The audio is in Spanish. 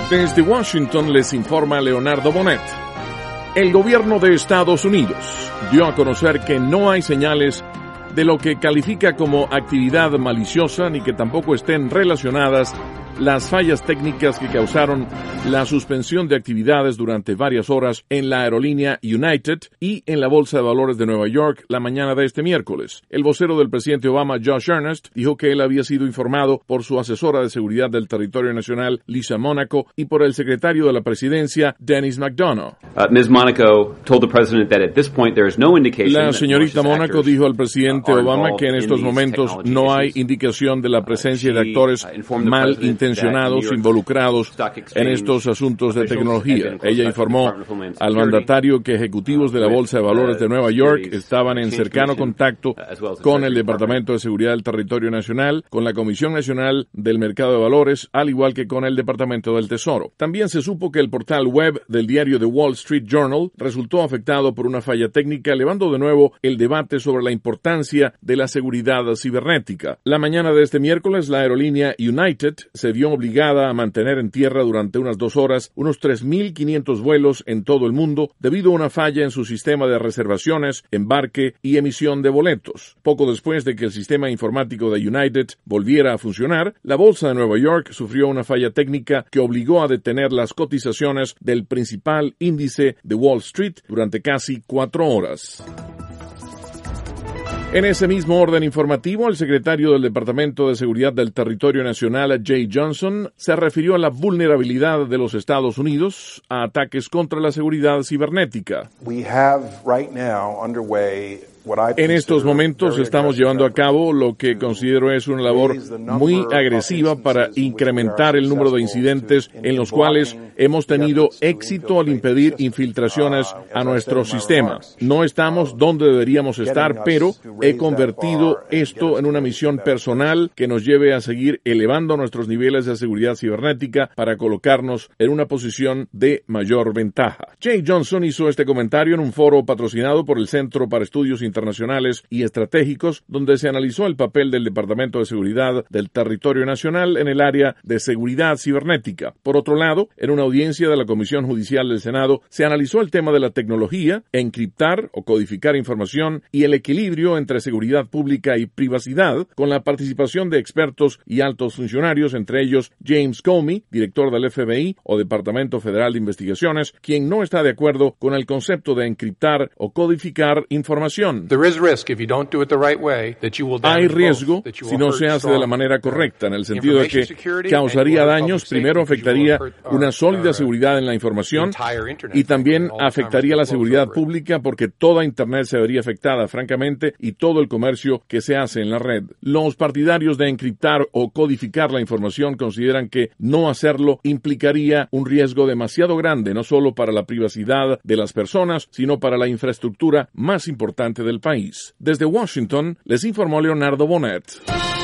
Desde Washington les informa Leonardo Bonet. El gobierno de Estados Unidos dio a conocer que no hay señales de lo que califica como actividad maliciosa ni que tampoco estén relacionadas las fallas técnicas que causaron la suspensión de actividades durante varias horas en la aerolínea United y en la Bolsa de Valores de Nueva York la mañana de este miércoles. El vocero del presidente Obama, Josh Earnest, dijo que él había sido informado por su asesora de seguridad del territorio nacional, Lisa Monaco, y por el secretario de la presidencia, Dennis McDonough. Ms. Monaco told the president that at this point there is no indication La señorita Monaco dijo al presidente Obama que en estos momentos no hay indicación de la presencia de actores malintencionados involucrados en estos asuntos de tecnología. Ella informó al mandatario que ejecutivos de la Bolsa de Valores de Nueva York estaban en cercano contacto con el Departamento de Seguridad del Territorio Nacional, con la Comisión Nacional del Mercado de Valores, al igual que con el Departamento del Tesoro. También se supo que el portal web del diario The Wall Street Journal resultó afectado por una falla técnica, elevando de nuevo el debate sobre la importancia de la seguridad cibernética. La mañana de este miércoles, la aerolínea United se vio obligada a mantener en tierra durante unas 2 horas unos 3.500 vuelos en todo el mundo debido a una falla en su sistema de reservaciones, embarque y emisión de boletos. Poco después de que el sistema informático de United volviera a funcionar, la Bolsa de Nueva York sufrió una falla técnica que obligó a detener las cotizaciones del principal índice de Wall Street durante casi 4 horas. En ese mismo orden informativo, el secretario del Departamento de Seguridad del Territorio Nacional, Jay Johnson, se refirió a la vulnerabilidad de los Estados Unidos a ataques contra la seguridad cibernética. En estos momentos estamos llevando a cabo lo que considero es una labor muy agresiva para incrementar el número de incidentes en los cuales hemos tenido éxito al impedir infiltraciones a nuestro sistema. No estamos donde deberíamos estar, pero he convertido esto en una misión personal que nos lleve a seguir elevando nuestros niveles de seguridad cibernética para colocarnos en una posición de mayor ventaja. Jay Johnson hizo este comentario en un foro patrocinado por el Centro para Estudios Internacionales y Estratégicos, donde se analizó el papel del Departamento de Seguridad del Territorio Nacional en el área de seguridad cibernética. Por otro lado, en una audiencia de la Comisión Judicial del Senado, se analizó el tema de la tecnología, encriptar o codificar información y el equilibrio entre seguridad pública y privacidad, con la participación de expertos y altos funcionarios, entre ellos James Comey, director del FBI o Departamento Federal de Investigaciones, quien no está de acuerdo con el concepto de encriptar o codificar información. Hay riesgo si no se hace de la manera correcta, en el sentido de que causaría daños. Primero afectaría una sólida seguridad en la información y también afectaría la seguridad pública, porque toda Internet se vería afectada, francamente, y todo el comercio que se hace en la red. Los partidarios de encriptar o codificar la información consideran que no hacerlo implicaría un riesgo demasiado grande, no solo para la privacidad de las personas, sino para la infraestructura más importante del país. Desde Washington, les informó Leonardo Bonet.